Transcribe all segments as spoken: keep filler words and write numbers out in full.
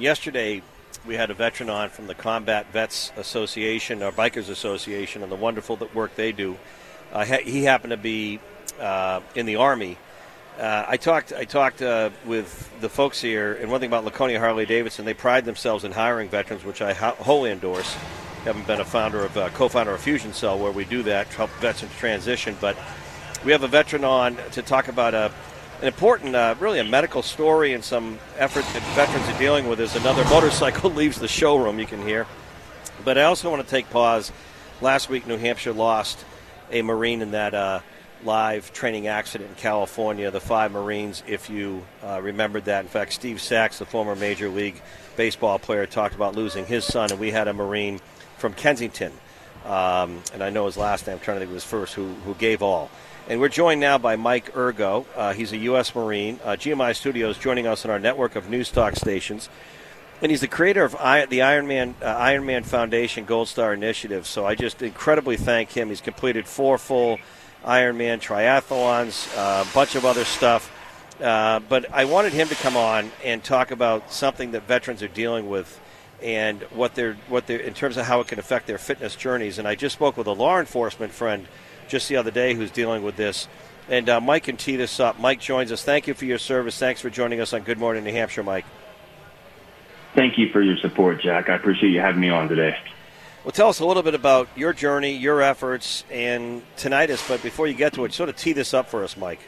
And yesterday we had a veteran on from the Combat Vets Association, or Bikers Association, and the wonderful work they do. Uh, he happened to be uh, in the Army. Uh, I talked I talked uh, with the folks here, and one thing about Laconia Harley-Davidson, they pride themselves in hiring veterans, which I ho- wholly endorse. I haven't been a founder of, uh, co-founder of Fusion Cell, where we do that to help veterans transition. But we have a veteran on to talk about a, an important, uh, really a medical story and some effort that veterans are dealing with as another motorcycle leaves the showroom, you can hear. But I also want to take pause. Last week, New Hampshire lost a Marine in that uh, live training accident in California, the five Marines, if you uh, remembered that. In fact, Steve Sachs, the former Major League Baseball player, talked about losing his son, and we had a Marine from Kensington, um, and I know his last name, I'm trying to think of his first, who, who gave all. And we're joined now by Mike Urgo. Uh, he's a U S Marine. Uh, G M I Studios joining us on our network of news talk stations. And he's the creator of I, the Ironman uh, Ironman Foundation Gold Star Initiative. So I just incredibly thank him. He's completed four full Ironman triathlons, uh, a bunch of other stuff. Uh, but I wanted him to come on and talk about something that veterans are dealing with, and what they're what they're in terms of how it can affect their fitness journeys. And I just spoke with a law enforcement friend just the other day who's dealing with this. And uh, Mike can tee this up. Mike joins us. Thank you for your service. Thanks for joining us on Good Morning New Hampshire, Mike. Thank you for your support, Jack. I appreciate you having me on today. Well, tell us a little bit about your journey, your efforts, and tinnitus. But before you get to it, sort of tee this up for us, Mike.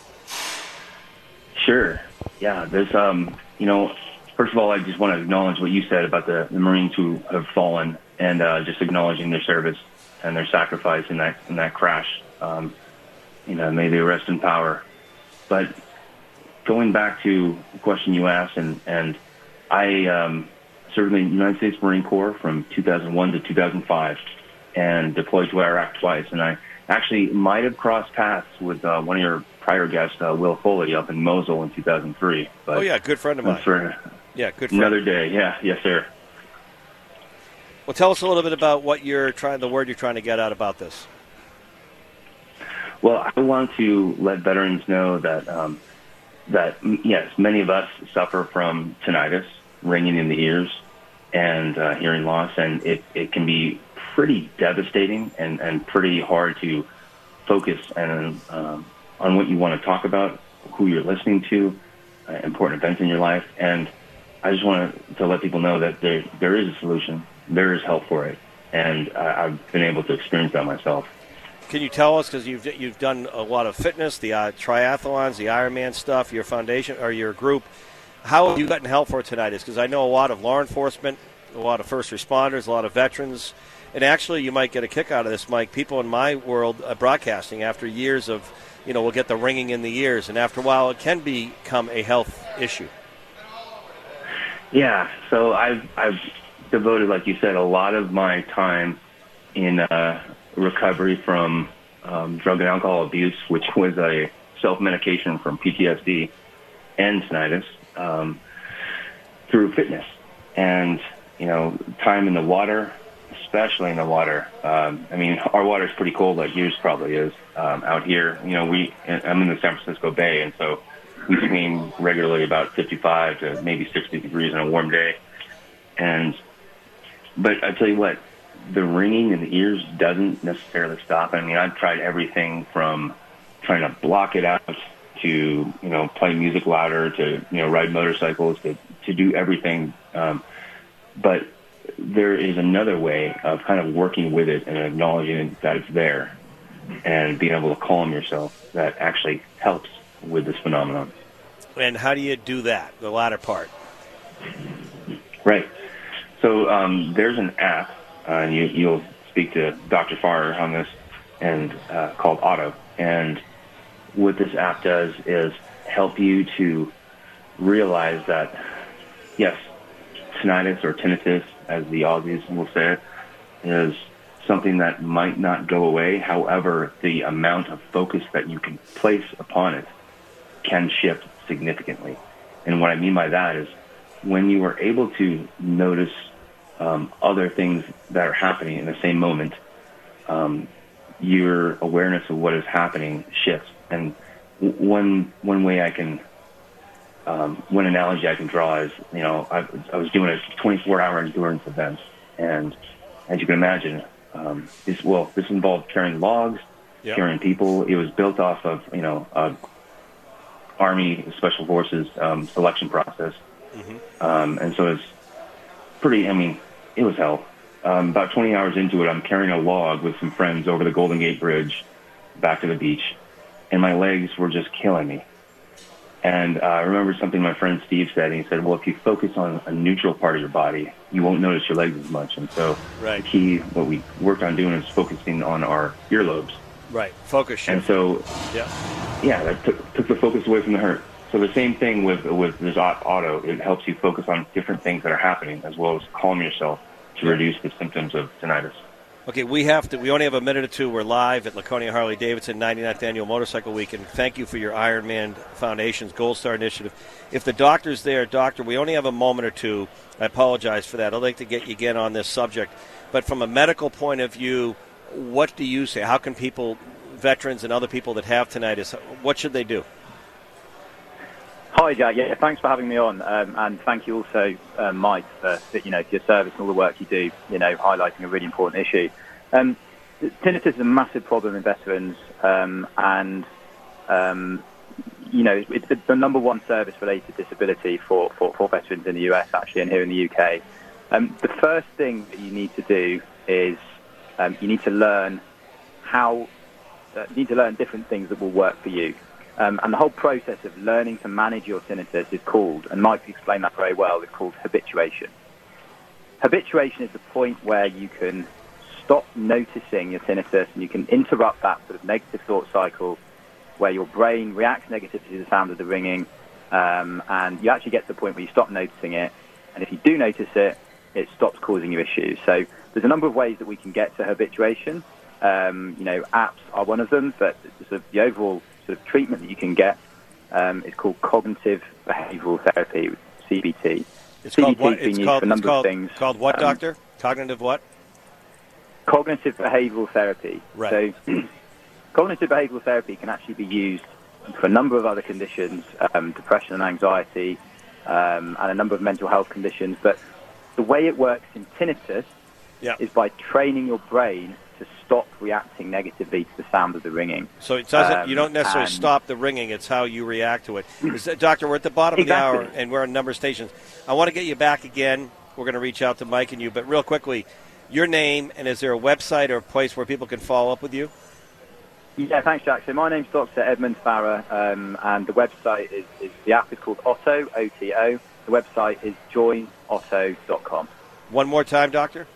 Sure. Yeah, there's, um, you know, first of all, I just want to acknowledge what you said about the, the Marines who have fallen, and uh, just acknowledging their service and their sacrifice in that in that crash. Um, you know, may they rest in power. But going back to the question you asked, and, and I um, served in the United States Marine Corps from two thousand one to two thousand five and deployed to Iraq twice. And I actually might have crossed paths with uh, one of your prior guests, uh, Will Foley, up in Mosul in two thousand three. But oh, yeah, good friend of mine. For yeah, good friend. Another day, yeah, yes, sir. Well, tell us a little bit about what you're trying, the word you're trying to get out about this. Well, I want to let veterans know that, um, that yes, many of us suffer from tinnitus, ringing in the ears, and uh, hearing loss, and it, it can be pretty devastating and, and pretty hard to focus and um, on what you want to talk about, who you're listening to, uh, important events in your life. And I just want to let people know that there there is a solution. There is help for it. And I, I've been able to experience that myself. Can you tell us, because you've you've done a lot of fitness, the uh, triathlons, the Ironman stuff, your foundation or your group, how have you gotten help for tinnitus? Because I know a lot of law enforcement, a lot of first responders, a lot of veterans, and actually you might get a kick out of this, Mike. People in my world uh, broadcasting, after years of, you know, we'll get the ringing in the ears, and after a while it can become a health issue. Yeah, so I've I've devoted, like you said, a lot of my time in uh, recovery from um, drug and alcohol abuse, which was a self-medication from P T S D and tinnitus, um, through fitness. And, you know, time in the water, especially in the water. Um, I mean, our water is pretty cold, like yours probably is. Um, out here, you know, we I'm in the San Francisco Bay, and so we swim regularly about fifty-five to maybe sixty degrees on a warm day. And but I tell you what, the ringing in the ears doesn't necessarily stop. I mean, I've tried everything from trying to block it out to, you know, play music louder, to, you know, ride motorcycles, to, to do everything. Um, but there is another way of kind of working with it and acknowledging that it's there and being able to calm yourself that actually helps with this phenomenon. And how do you do that, the latter part? Right. So um, there's an app, uh, and you, you'll speak to Doctor Farr on this, and uh, called Auto. And what this app does is help you to realize that, yes, tinnitus or tinnitus, as the Aussies will say it, is something that might not go away. However, the amount of focus that you can place upon it can shift significantly. And what I mean by that is when you are able to notice um, other things that are happening in the same moment, um, your awareness of what is happening shifts. And one one way I can um, one analogy I can draw is, you know, I, I was doing a twenty-four hour endurance event, and as you can imagine, um, this well, this involved carrying logs, yep. carrying people. It was built off of, you know, uh, Army Special Forces um, selection process, mm-hmm. um, and so it's pretty. I mean, it was hell. Um, about twenty hours into it, I'm carrying a log with some friends over the Golden Gate Bridge back to the beach, and my legs were just killing me. And uh, I remember something my friend Steve said, and he said, well, if you focus on a neutral part of your body, you won't notice your legs as much. And so right. the key, what we worked on doing is focusing on our earlobes. Right, focus shift. And so, yeah, yeah that took, took the focus away from the hurt. So the same thing with, with this auto, it helps you focus on different things that are happening, as well as calm yourself to reduce the symptoms of tinnitus. Okay, we have to. We only have a minute or two. We're live at Laconia Harley-Davidson ninety-ninth Annual Motorcycle Week, and thank you for your Ironman Foundation's Gold Star Initiative. If the doctor's there, doctor, we only have a moment or two. I apologize for that. I'd like to get you again on this subject. But from a medical point of view, what do you say? How can people, veterans and other people that have tinnitus, what should they do? Hi, Jack. Yeah, thanks for having me on, um, and thank you also, uh, Mike, for you know for your service and all the work you do. You know, highlighting a really important issue. Um, tinnitus is a massive problem in veterans, um, and um, you know it's the number one service-related disability for, for, for veterans in the U S actually, and here in the U K. Um, the first thing that you need to do is um, you need to learn how uh, you need to learn different things that will work for you. Um, and the whole process of learning to manage your tinnitus is called, and Mike explained that very well, it's called habituation. Habituation is the point where you can stop noticing your tinnitus and you can interrupt that sort of negative thought cycle where your brain reacts negatively to the sound of the ringing, um, and you actually get to the point where you stop noticing it, and if you do notice it, it stops causing you issues. So there's a number of ways that we can get to habituation. Um, you know, apps are one of them, but sort of the overall sort of treatment that you can get um, is called cognitive behavioral therapy, C B T. It's C B T called what? has been It's used called, for a number it's called, of things. Called what, um, doctor? Cognitive what? Cognitive behavioral therapy. Right. So cognitive behavioral therapy can actually be used for a number of other conditions, um, depression and anxiety, um, and a number of mental health conditions. But the way it works in tinnitus yeah. is by training your brain to stop reacting negatively to the sound of the ringing. So it doesn't. Um, you don't necessarily stop the ringing. It's how you react to it. Is that, doctor, we're at the bottom exactly. of the hour, and we're on a number of stations. I want to get you back again. We're going to reach out to Mike and you. But real quickly, your name, and is there a website or a place where people can follow up with you? Yeah, thanks, Jack. So my name's Doctor Edmund Farrer, um, and the website is, is, the app is called Otto, O T O. The website is join otto dot com. One more time, doctor?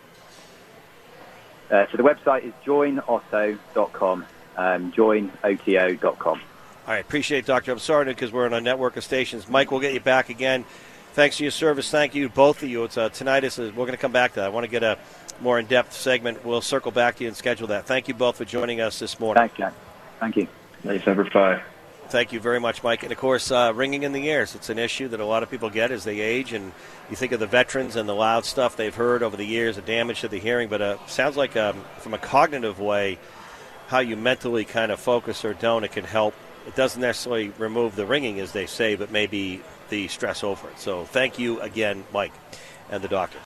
Uh, so the website is join otto dot com, um, join oto dot com. All right, appreciate it, doctor. I'm sorry because we're on a network of stations. Mike, we'll get you back again. Thanks for your service. Thank you, both of you. It's uh, tinnitus. We're going to come back to that. I want to get a more in-depth segment. We'll circle back to you and schedule that. Thank you both for joining us this morning. Thanks, Jack. Thank you. Nice number five. Thank you very much, Mike. And, of course, uh, ringing in the ears. It's an issue that a lot of people get as they age. And you think of the veterans and the loud stuff they've heard over the years, the damage to the hearing. But uh, sounds like um, from a cognitive way, how you mentally kind of focus or don't, it can help. It doesn't necessarily remove the ringing, as they say, but maybe the stress over it. So thank you again, Mike and the doctor.